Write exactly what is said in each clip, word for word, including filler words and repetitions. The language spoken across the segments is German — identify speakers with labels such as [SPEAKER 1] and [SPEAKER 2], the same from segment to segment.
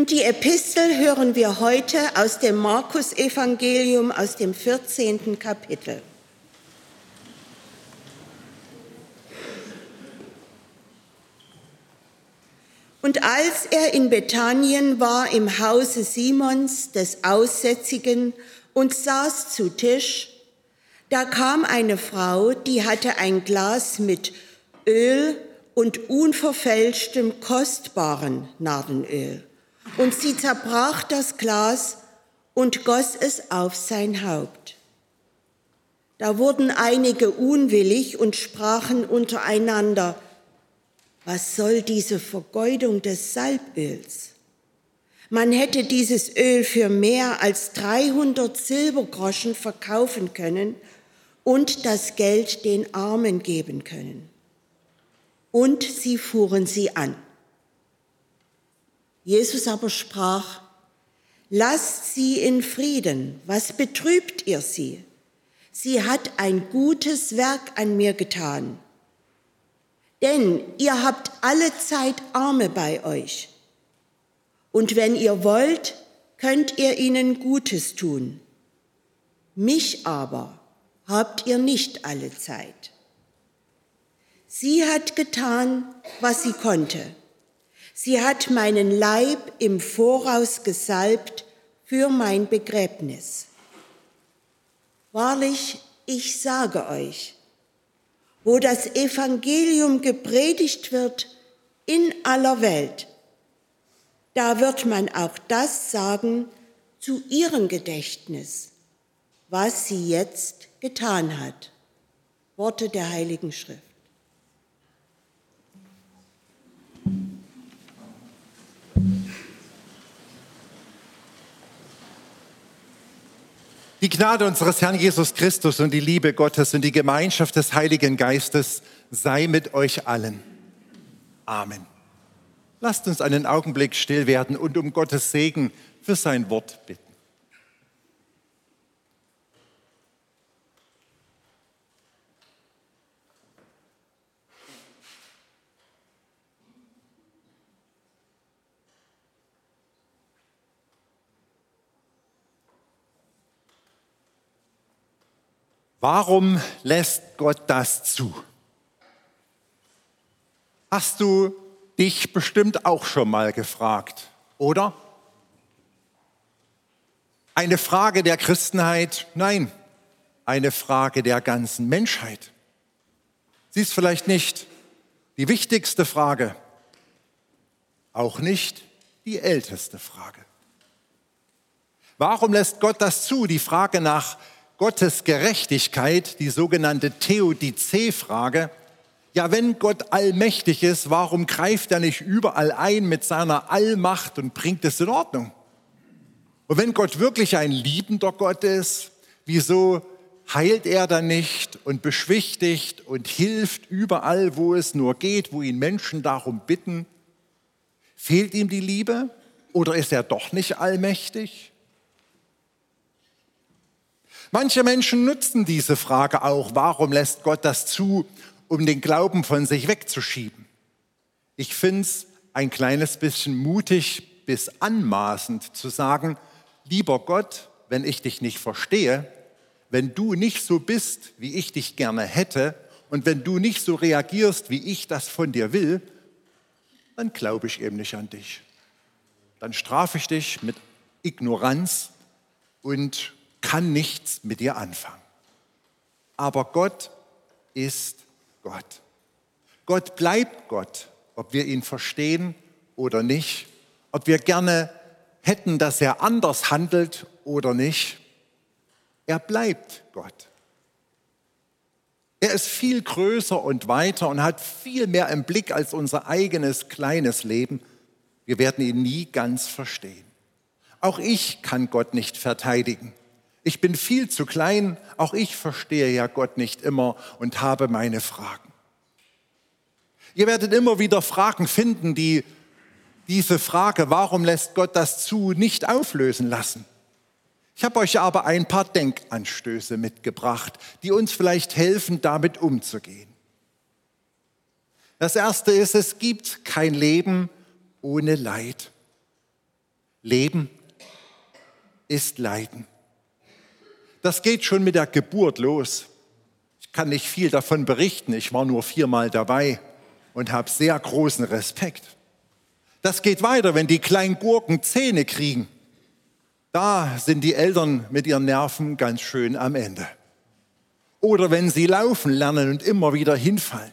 [SPEAKER 1] Und die Epistel hören wir heute aus dem Markus-Evangelium, aus dem vierzehnten Kapitel. Und als er in Bethanien war, im Hause Simons, des Aussätzigen, und saß zu Tisch, da kam eine Frau, die hatte ein Glas mit Öl und unverfälschtem, kostbaren Nardenöl. Und sie zerbrach das Glas und goss es auf sein Haupt. Da wurden einige unwillig und sprachen untereinander: Was soll diese Vergeudung des Salböls? Man hätte dieses Öl für mehr als dreihundert Silbergroschen verkaufen können und das Geld den Armen geben können. Und sie fuhren sie an. Jesus aber sprach: Lasst sie in Frieden, was betrübt ihr sie? Sie hat ein gutes Werk an mir getan. Denn ihr habt alle Zeit Arme bei euch. Und wenn ihr wollt, könnt ihr ihnen Gutes tun. Mich aber habt ihr nicht alle Zeit. Sie hat getan, was sie konnte. Sie hat meinen Leib im Voraus gesalbt für mein Begräbnis. Wahrlich, ich sage euch, wo das Evangelium gepredigt wird in aller Welt, da wird man auch das sagen zu ihrem Gedächtnis, was sie jetzt getan hat. Worte der Heiligen Schrift.
[SPEAKER 2] Die Gnade unseres Herrn Jesus Christus und die Liebe Gottes und die Gemeinschaft des Heiligen Geistes sei mit euch allen. Amen. Lasst uns einen Augenblick still werden und um Gottes Segen für sein Wort bitten. Warum lässt Gott das zu? Hast du dich bestimmt auch schon mal gefragt, oder? Eine Frage der Christenheit? Nein, eine Frage der ganzen Menschheit. Sie ist vielleicht nicht die wichtigste Frage, auch nicht die älteste Frage. Warum lässt Gott das zu? Die Frage nach Gottes Gerechtigkeit, die sogenannte Theodizee-Frage. Ja, wenn Gott allmächtig ist, warum greift er nicht überall ein mit seiner Allmacht und bringt es in Ordnung? Und wenn Gott wirklich ein liebender Gott ist, wieso heilt er dann nicht und beschwichtigt und hilft überall, wo es nur geht, wo ihn Menschen darum bitten? Fehlt ihm die Liebe oder ist er doch nicht allmächtig? Manche Menschen nutzen diese Frage auch, warum lässt Gott das zu, um den Glauben von sich wegzuschieben. Ich finde es ein kleines bisschen mutig bis anmaßend zu sagen: Lieber Gott, wenn ich dich nicht verstehe, wenn du nicht so bist, wie ich dich gerne hätte und wenn du nicht so reagierst, wie ich das von dir will, dann glaube ich eben nicht an dich. Dann strafe ich dich mit Ignoranz und kann nichts mit dir anfangen. Aber Gott ist Gott. Gott bleibt Gott, ob wir ihn verstehen oder nicht, ob wir gerne hätten, dass er anders handelt oder nicht. Er bleibt Gott. Er ist viel größer und weiter und hat viel mehr im Blick als unser eigenes kleines Leben. Wir werden ihn nie ganz verstehen. Auch ich kann Gott nicht verteidigen. Ich bin viel zu klein, auch ich verstehe ja Gott nicht immer und habe meine Fragen. Ihr werdet immer wieder Fragen finden, die diese Frage, warum lässt Gott das zu, nicht auflösen lassen. Ich habe euch aber ein paar Denkanstöße mitgebracht, die uns vielleicht helfen, damit umzugehen. Das erste ist, es gibt kein Leben ohne Leid. Leben ist Leiden. Das geht schon mit der Geburt los. Ich kann nicht viel davon berichten, ich war nur viermal dabei und habe sehr großen Respekt. Das geht weiter, wenn die kleinen Gurken Zähne kriegen. Da sind die Eltern mit ihren Nerven ganz schön am Ende. Oder wenn sie laufen lernen und immer wieder hinfallen.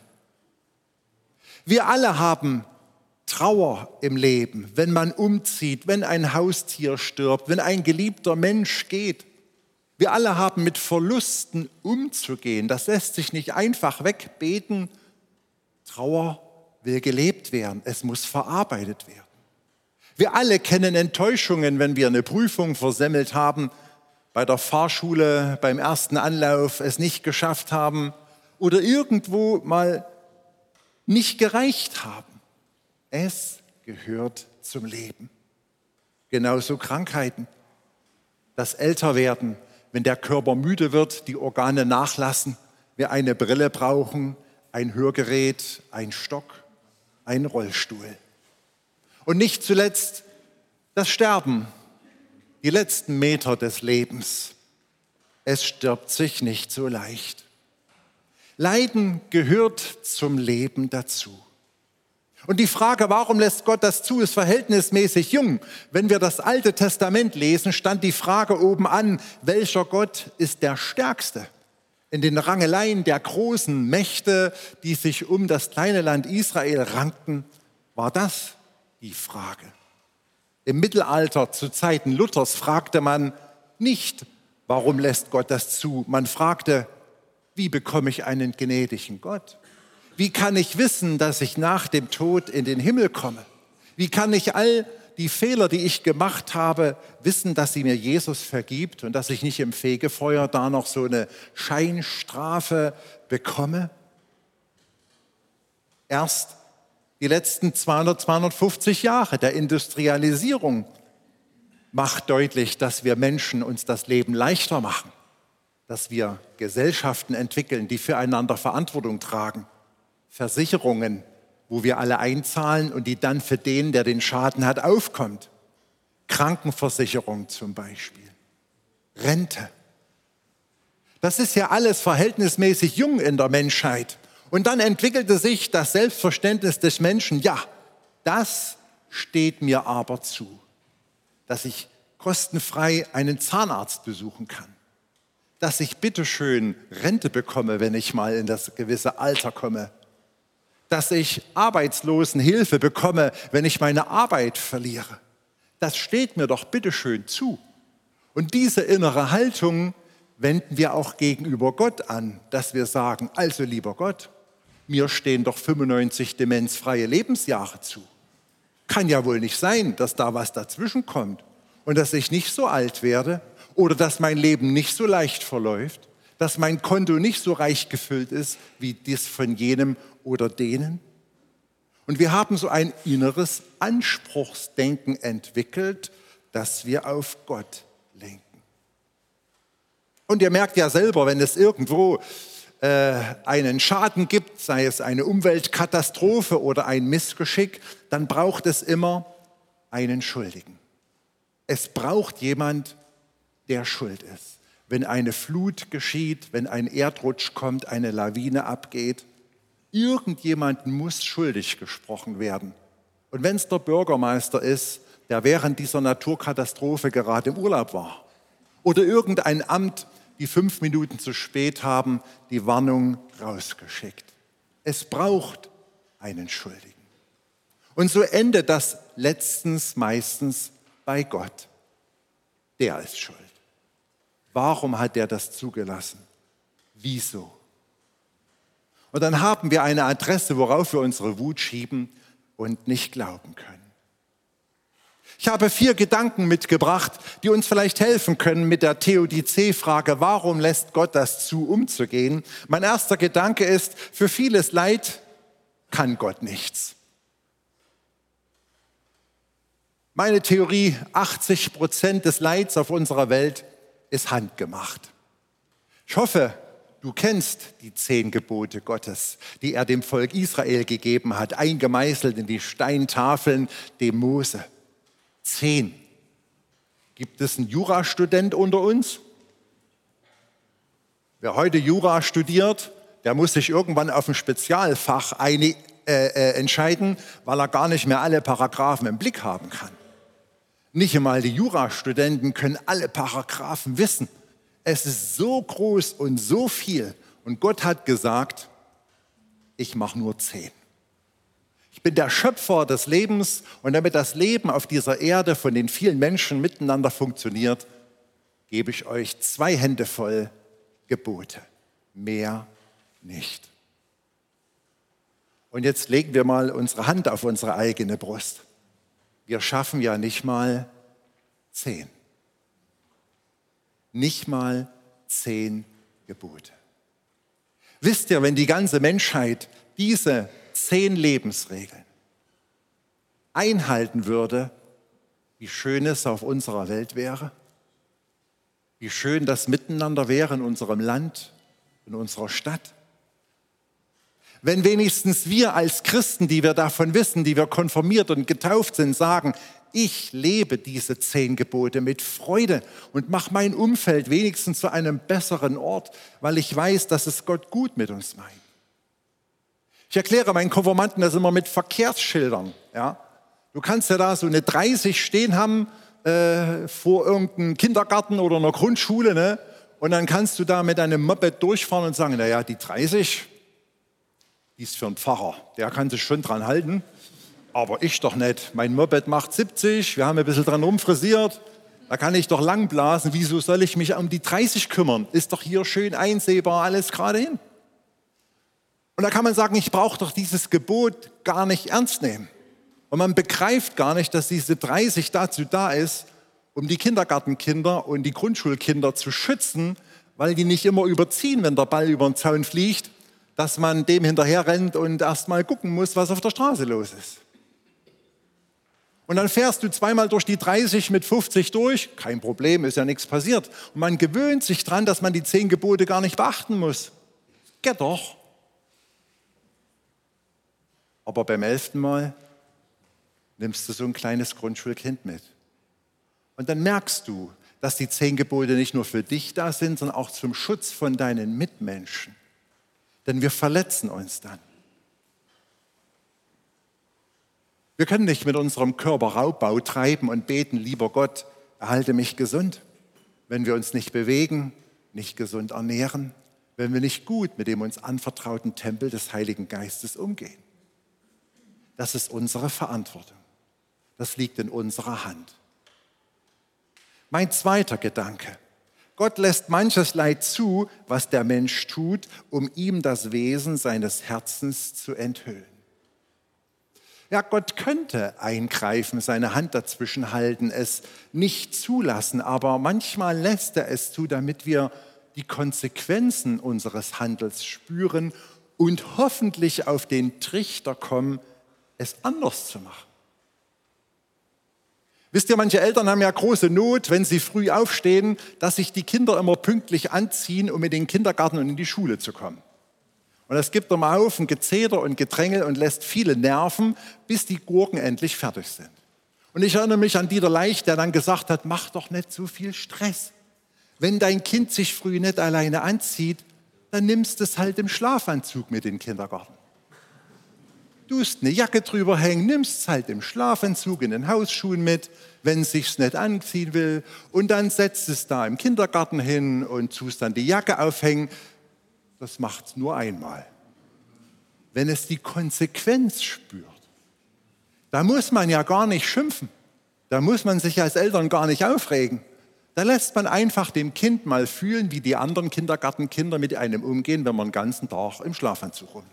[SPEAKER 2] Wir alle haben Trauer im Leben, wenn man umzieht, wenn ein Haustier stirbt, wenn ein geliebter Mensch geht. Wir alle haben mit Verlusten umzugehen. Das lässt sich nicht einfach wegbeten. Trauer will gelebt werden. Es muss verarbeitet werden. Wir alle kennen Enttäuschungen, wenn wir eine Prüfung versemmelt haben, bei der Fahrschule beim ersten Anlauf es nicht geschafft haben oder irgendwo mal nicht gereicht haben. Es gehört zum Leben. Genauso Krankheiten, das Älterwerden, wenn der Körper müde wird, die Organe nachlassen, wir eine Brille brauchen, ein Hörgerät, ein Stock, ein Rollstuhl. Und nicht zuletzt das Sterben, die letzten Meter des Lebens. Es stirbt sich nicht so leicht. Leiden gehört zum Leben dazu. Und die Frage, warum lässt Gott das zu, ist verhältnismäßig jung. Wenn wir das Alte Testament lesen, stand die Frage oben an, welcher Gott ist der Stärkste? In den Rangeleien der großen Mächte, die sich um das kleine Land Israel rankten, war das die Frage. Im Mittelalter, zu Zeiten Luthers, fragte man nicht, warum lässt Gott das zu? Man fragte, wie bekomme ich einen gnädigen Gott? Wie kann ich wissen, dass ich nach dem Tod in den Himmel komme? Wie kann ich all die Fehler, die ich gemacht habe, wissen, dass sie mir Jesus vergibt und dass ich nicht im Fegefeuer da noch so eine Scheinstrafe bekomme? Erst die letzten zweihundert, zweihundertfünfzig Jahre der Industrialisierung macht deutlich, dass wir Menschen uns das Leben leichter machen, dass wir Gesellschaften entwickeln, die füreinander Verantwortung tragen. Versicherungen, wo wir alle einzahlen und die dann für den, der den Schaden hat, aufkommt. Krankenversicherung zum Beispiel. Rente. Das ist ja alles verhältnismäßig jung in der Menschheit. Und dann entwickelte sich das Selbstverständnis des Menschen, ja, das steht mir aber zu, dass ich kostenfrei einen Zahnarzt besuchen kann, dass ich bitteschön Rente bekomme, wenn ich mal in das gewisse Alter komme, dass ich Arbeitslosenhilfe bekomme, wenn ich meine Arbeit verliere. Das steht mir doch bitteschön zu. Und diese innere Haltung wenden wir auch gegenüber Gott an, dass wir sagen, also lieber Gott, mir stehen doch fünfundneunzig demenzfreie Lebensjahre zu. Kann ja wohl nicht sein, dass da was dazwischen kommt und dass ich nicht so alt werde oder dass mein Leben nicht so leicht verläuft, dass mein Konto nicht so reich gefüllt ist wie das von jenem oder denen. Und wir haben so ein inneres Anspruchsdenken entwickelt, das wir auf Gott lenken. Und ihr merkt ja selber, wenn es irgendwo äh, einen Schaden gibt, sei es eine Umweltkatastrophe oder ein Missgeschick, dann braucht es immer einen Schuldigen. Es braucht jemand, der schuld ist. Wenn eine Flut geschieht, wenn ein Erdrutsch kommt, eine Lawine abgeht, irgendjemand muss schuldig gesprochen werden. Und wenn es der Bürgermeister ist, der während dieser Naturkatastrophe gerade im Urlaub war, oder irgendein Amt, die fünf Minuten zu spät haben, die Warnung rausgeschickt. Es braucht einen Schuldigen. Und so endet das letztens meistens bei Gott. Der ist schuld. Warum hat er das zugelassen? Wieso? Und dann haben wir eine Adresse, worauf wir unsere Wut schieben und nicht glauben können. Ich habe vier Gedanken mitgebracht, die uns vielleicht helfen können, mit der Theodizee-Frage, warum lässt Gott das zu, umzugehen. Mein erster Gedanke ist, für vieles Leid kann Gott nichts. Meine Theorie, achtzig Prozent des Leids auf unserer Welt ist handgemacht. Ich hoffe, du kennst die zehn Gebote Gottes, die er dem Volk Israel gegeben hat, eingemeißelt in die Steintafeln dem Mose. Zehn. Gibt es einen Jurastudent unter uns? Wer heute Jura studiert, der muss sich irgendwann auf ein Spezialfach eine, äh, äh, entscheiden, weil er gar nicht mehr alle Paragraphen im Blick haben kann. Nicht einmal die Jurastudenten können alle Paragraphen wissen. Es ist so groß und so viel. Und Gott hat gesagt, ich mache nur zehn. Ich bin der Schöpfer des Lebens und damit das Leben auf dieser Erde von den vielen Menschen miteinander funktioniert, gebe ich euch zwei Hände voll Gebote. Mehr nicht. Und jetzt legen wir mal unsere Hand auf unsere eigene Brust. Wir schaffen ja nicht mal zehn. Nicht mal zehn Gebote. Wisst ihr, wenn die ganze Menschheit diese zehn Lebensregeln einhalten würde, wie schön es auf unserer Welt wäre? Wie schön das Miteinander wäre in unserem Land, in unserer Stadt? Wenn wenigstens wir als Christen, die wir davon wissen, die wir konfirmiert und getauft sind, sagen, ich lebe diese zehn Gebote mit Freude und mache mein Umfeld wenigstens zu einem besseren Ort, weil ich weiß, dass es Gott gut mit uns meint. Ich erkläre meinen Konfirmanden das immer mit Verkehrsschildern. Ja? Du kannst ja da so eine dreißig stehen haben äh, vor irgendeinem Kindergarten oder einer Grundschule, ne? Und dann kannst du da mit deinem Moped durchfahren und sagen, naja, die dreißig, die ist für einen Pfarrer, der kann sich schon dran halten. Aber ich doch nicht. Mein Moped macht siebzig, wir haben ein bisschen dran rumfrisiert. Da kann ich doch lang blasen. Wieso soll ich mich um die dreißig kümmern? Ist doch hier schön einsehbar, alles gerade hin. Und da kann man sagen, ich brauche doch dieses Gebot gar nicht ernst nehmen. Und man begreift gar nicht, dass diese dreißig dazu da ist, um die Kindergartenkinder und die Grundschulkinder zu schützen, weil die nicht immer überziehen, wenn der Ball über den Zaun fliegt, dass man dem hinterher rennt und erst mal gucken muss, was auf der Straße los ist. Und dann fährst du zweimal durch die dreißig mit fünfzig durch, kein Problem, ist ja nichts passiert. Und man gewöhnt sich dran, dass man die zehn Gebote gar nicht beachten muss. Geht doch. Aber beim elften Mal nimmst du so ein kleines Grundschulkind mit. Und dann merkst du, dass die zehn Gebote nicht nur für dich da sind, sondern auch zum Schutz von deinen Mitmenschen. Denn wir verletzen uns dann. Wir können nicht mit unserem Körper Raubbau treiben und beten, lieber Gott, erhalte mich gesund, wenn wir uns nicht bewegen, nicht gesund ernähren, wenn wir nicht gut mit dem uns anvertrauten Tempel des Heiligen Geistes umgehen. Das ist unsere Verantwortung. Das liegt in unserer Hand. Mein zweiter Gedanke. Gott lässt manches Leid zu, was der Mensch tut, um ihm das Wesen seines Herzens zu enthüllen. Ja, Gott könnte eingreifen, seine Hand dazwischen halten, es nicht zulassen, aber manchmal lässt er es zu, damit wir die Konsequenzen unseres Handels spüren und hoffentlich auf den Trichter kommen, es anders zu machen. Wisst ihr, manche Eltern haben ja große Not, wenn sie früh aufstehen, dass sich die Kinder immer pünktlich anziehen, um in den Kindergarten und in die Schule zu kommen. Und es gibt einen Haufen Gezeter und Gedrängel und lässt viele nerven, bis die Gurken endlich fertig sind. Und ich erinnere mich an Dieter Leicht, der dann gesagt hat, mach doch nicht so viel Stress. Wenn dein Kind sich früh nicht alleine anzieht, dann nimmst du es halt im Schlafanzug mit in den Kindergarten. Du musst eine Jacke drüber hängen, nimmst es halt im Schlafanzug, in den Hausschuhen mit, wenn es sich nicht anziehen will. Und dann setzt es da im Kindergarten hin und tust dann die Jacke aufhängen. Das macht es nur einmal. Wenn es die Konsequenz spürt, da muss man ja gar nicht schimpfen. Da muss man sich als Eltern gar nicht aufregen. Da lässt man einfach dem Kind mal fühlen, wie die anderen Kindergartenkinder mit einem umgehen, wenn man den ganzen Tag im Schlafanzug rumläuft.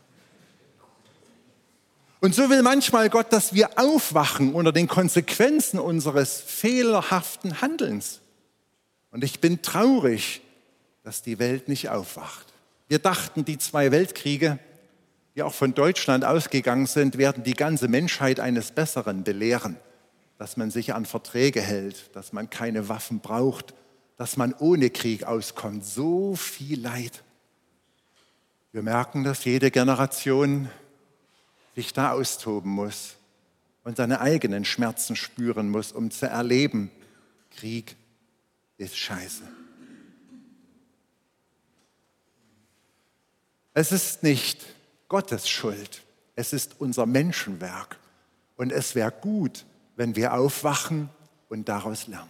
[SPEAKER 2] Und so will manchmal Gott, dass wir aufwachen unter den Konsequenzen unseres fehlerhaften Handelns. Und ich bin traurig, dass die Welt nicht aufwacht. Wir dachten, die zwei Weltkriege, die auch von Deutschland ausgegangen sind, werden die ganze Menschheit eines Besseren belehren. Dass man sich an Verträge hält, dass man keine Waffen braucht, dass man ohne Krieg auskommt. So viel Leid. Wir merken, dass jede Generation sich da austoben muss und seine eigenen Schmerzen spüren muss, um zu erleben, Krieg ist scheiße. Es ist nicht Gottes Schuld, es ist unser Menschenwerk. Und es wäre gut, wenn wir aufwachen und daraus lernen.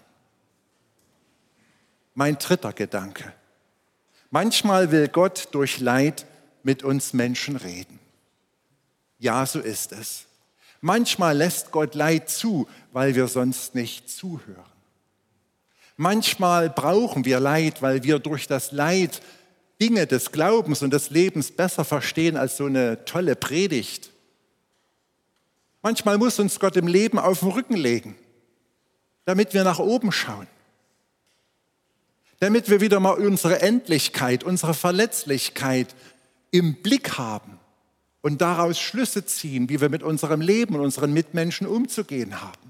[SPEAKER 2] Mein dritter Gedanke. Manchmal will Gott durch Leid mit uns Menschen reden. Ja, so ist es. Manchmal lässt Gott Leid zu, weil wir sonst nicht zuhören. Manchmal brauchen wir Leid, weil wir durch das Leid Dinge des Glaubens und des Lebens besser verstehen als so eine tolle Predigt. Manchmal muss uns Gott im Leben auf den Rücken legen, damit wir nach oben schauen. Damit wir wieder mal unsere Endlichkeit, unsere Verletzlichkeit im Blick haben und daraus Schlüsse ziehen, wie wir mit unserem Leben und unseren Mitmenschen umzugehen haben.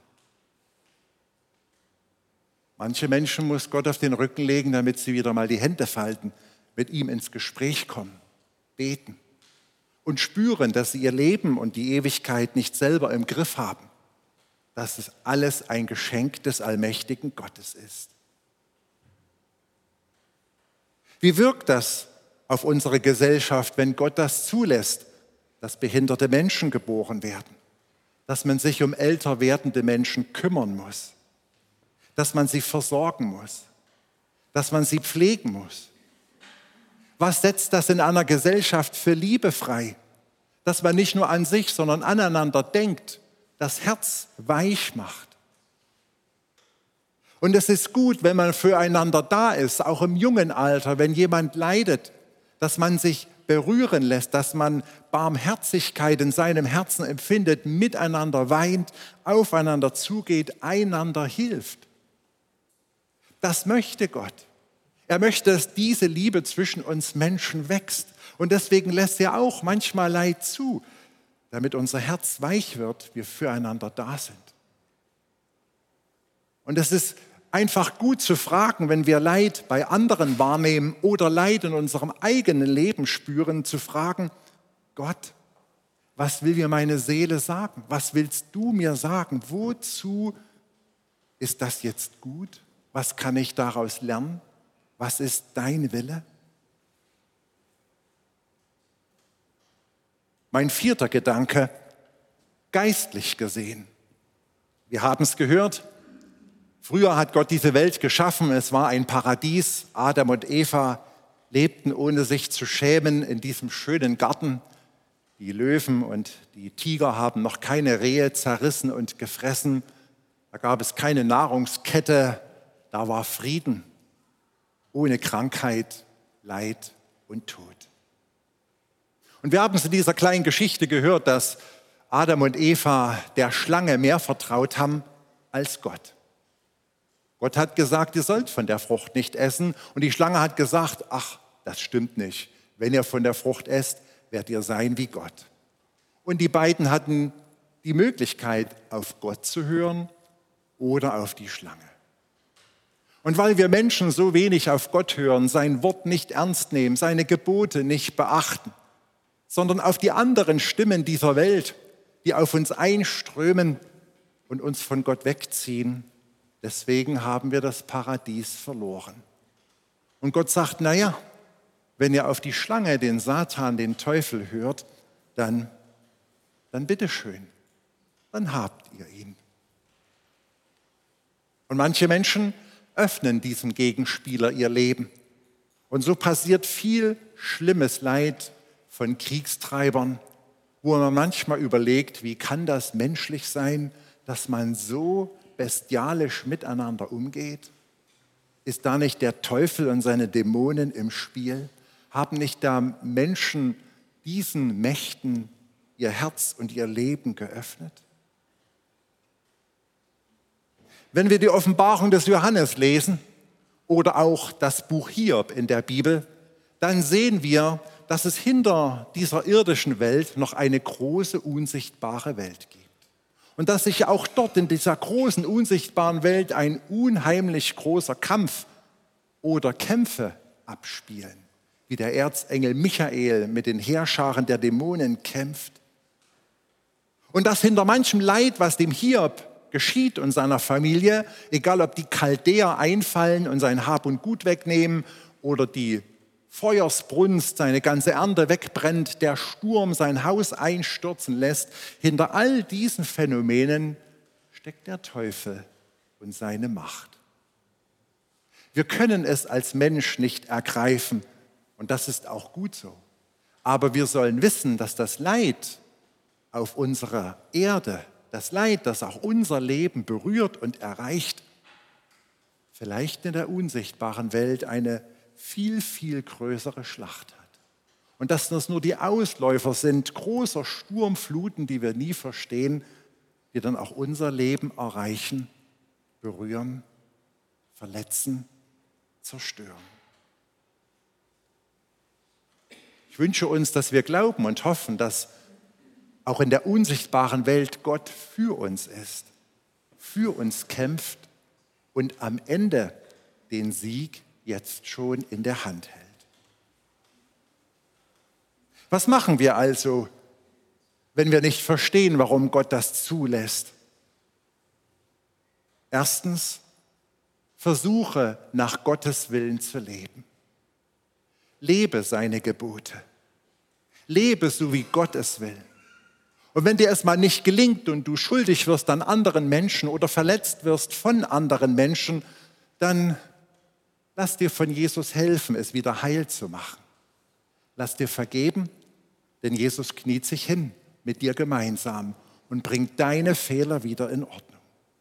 [SPEAKER 2] Manche Menschen muss Gott auf den Rücken legen, damit sie wieder mal die Hände falten, mit ihm ins Gespräch kommen, beten und spüren, dass sie ihr Leben und die Ewigkeit nicht selber im Griff haben, dass es alles ein Geschenk des allmächtigen Gottes ist. Wie wirkt das auf unsere Gesellschaft, wenn Gott das zulässt, dass behinderte Menschen geboren werden, dass man sich um älter werdende Menschen kümmern muss, dass man sie versorgen muss, dass man sie pflegen muss? Was setzt das in einer Gesellschaft für Liebe frei? Dass man nicht nur an sich, sondern aneinander denkt, das Herz weich macht. Und es ist gut, wenn man füreinander da ist, auch im jungen Alter, wenn jemand leidet, dass man sich berühren lässt, dass man Barmherzigkeit in seinem Herzen empfindet, miteinander weint, aufeinander zugeht, einander hilft. Das möchte Gott. Er möchte, dass diese Liebe zwischen uns Menschen wächst. Und deswegen lässt er auch manchmal Leid zu, damit unser Herz weich wird, wir füreinander da sind. Und es ist einfach gut zu fragen, wenn wir Leid bei anderen wahrnehmen oder Leid in unserem eigenen Leben spüren, zu fragen, Gott, was will mir meine Seele sagen? Was willst du mir sagen? Wozu ist das jetzt gut? Was kann ich daraus lernen? Was ist dein Wille? Mein vierter Gedanke, geistlich gesehen. Wir haben es gehört, früher hat Gott diese Welt geschaffen, es war ein Paradies. Adam und Eva lebten, ohne sich zu schämen, in diesem schönen Garten. Die Löwen und die Tiger haben noch keine Rehe zerrissen und gefressen. Da gab es keine Nahrungskette, da war Frieden, ohne Krankheit, Leid und Tod. Und wir haben es in dieser kleinen Geschichte gehört, dass Adam und Eva der Schlange mehr vertraut haben als Gott. Gott hat gesagt, ihr sollt von der Frucht nicht essen. Und die Schlange hat gesagt, ach, das stimmt nicht. Wenn ihr von der Frucht esst, werdet ihr sein wie Gott. Und die beiden hatten die Möglichkeit, auf Gott zu hören oder auf die Schlange. Und weil wir Menschen so wenig auf Gott hören, sein Wort nicht ernst nehmen, seine Gebote nicht beachten, sondern auf die anderen Stimmen dieser Welt, die auf uns einströmen und uns von Gott wegziehen, deswegen haben wir das Paradies verloren. Und Gott sagt, naja, wenn ihr auf die Schlange, den Satan, den Teufel hört, dann, dann bitteschön, dann habt ihr ihn. Und manche Menschen öffnen diesem Gegenspieler ihr Leben. Und so passiert viel schlimmes Leid von Kriegstreibern, wo man manchmal überlegt, wie kann das menschlich sein, dass man so bestialisch miteinander umgeht? Ist da nicht der Teufel und seine Dämonen im Spiel? Haben nicht da Menschen diesen Mächten ihr Herz und ihr Leben geöffnet? Wenn wir die Offenbarung des Johannes lesen oder auch das Buch Hiob in der Bibel, dann sehen wir, dass es hinter dieser irdischen Welt noch eine große, unsichtbare Welt gibt. Und dass sich auch dort in dieser großen, unsichtbaren Welt ein unheimlich großer Kampf oder Kämpfe abspielen, wie der Erzengel Michael mit den Heerscharen der Dämonen kämpft. Und dass hinter manchem Leid, was dem Hiob geschieht und seiner Familie, egal ob die Chaldäer einfallen und sein Hab und Gut wegnehmen oder die Feuersbrunst seine ganze Ernte wegbrennt, der Sturm sein Haus einstürzen lässt, hinter all diesen Phänomenen steckt der Teufel und seine Macht. Wir können es als Mensch nicht ergreifen und das ist auch gut so. Aber wir sollen wissen, dass das Leid auf unserer Erde, das Leid, das auch unser Leben berührt und erreicht, vielleicht in der unsichtbaren Welt eine viel, viel größere Schlacht hat. Und dass das nur die Ausläufer sind, großer Sturmfluten, die wir nie verstehen, die dann auch unser Leben erreichen, berühren, verletzen, zerstören. Ich wünsche uns, dass wir glauben und hoffen, dass auch in der unsichtbaren Welt Gott für uns ist, für uns kämpft und am Ende den Sieg jetzt schon in der Hand hält. Was machen wir also, wenn wir nicht verstehen, warum Gott das zulässt? Erstens, versuche nach Gottes Willen zu leben. Lebe seine Gebote. Lebe so, wie Gott es will. Und wenn dir es mal nicht gelingt und du schuldig wirst an anderen Menschen oder verletzt wirst von anderen Menschen, dann lass dir von Jesus helfen, es wieder heil zu machen. Lass dir vergeben, denn Jesus kniet sich hin mit dir gemeinsam und bringt deine Fehler wieder in Ordnung.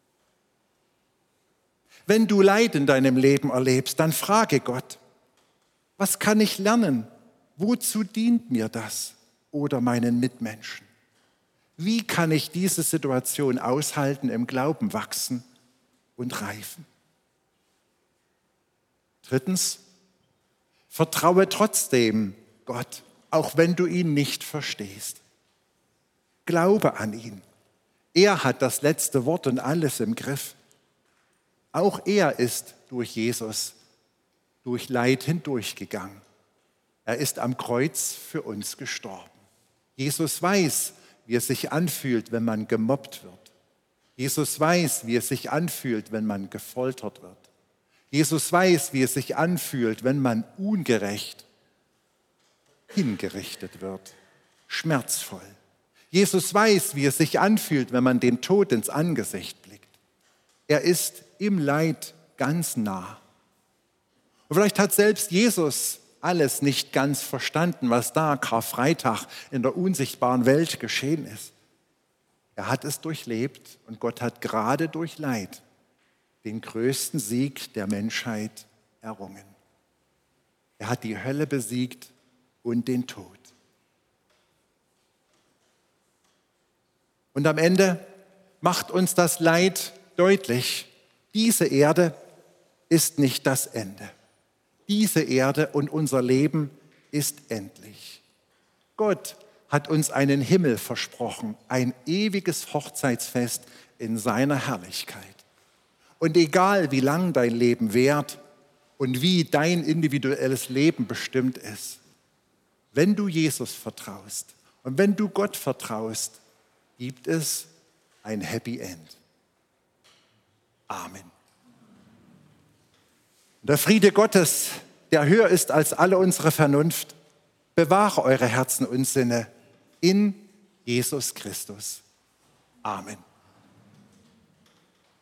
[SPEAKER 2] Wenn du Leid in deinem Leben erlebst, dann frage Gott, was kann ich lernen? Wozu dient mir das oder meinen Mitmenschen? Wie kann ich diese Situation aushalten, im Glauben wachsen und reifen? Drittens, vertraue trotzdem Gott, auch wenn du ihn nicht verstehst. Glaube an ihn. Er hat das letzte Wort und alles im Griff. Auch er ist durch Jesus, durch Leid hindurchgegangen. Er ist am Kreuz für uns gestorben. Jesus weiß, wie es sich anfühlt, wenn man gemobbt wird. Jesus weiß, wie es sich anfühlt, wenn man gefoltert wird. Jesus weiß, wie es sich anfühlt, wenn man ungerecht hingerichtet wird, schmerzvoll. Jesus weiß, wie es sich anfühlt, wenn man den Tod ins Angesicht blickt. Er ist im Leid ganz nah. Und vielleicht hat selbst Jesus alles nicht ganz verstanden, was da Karfreitag in der unsichtbaren Welt geschehen ist. Er hat es durchlebt und Gott hat gerade durch Leid den größten Sieg der Menschheit errungen. Er hat die Hölle besiegt und den Tod. Und am Ende macht uns das Leid deutlich, diese Erde ist nicht das Ende. Diese Erde und unser Leben ist endlich. Gott hat uns einen Himmel versprochen, ein ewiges Hochzeitsfest in seiner Herrlichkeit. Und egal, wie lang dein Leben währt und wie dein individuelles Leben bestimmt ist, wenn du Jesus vertraust und wenn du Gott vertraust, gibt es ein Happy End. Amen. Der Friede Gottes, der höher ist als alle unsere Vernunft, bewahre eure Herzen und Sinne in Jesus Christus. Amen.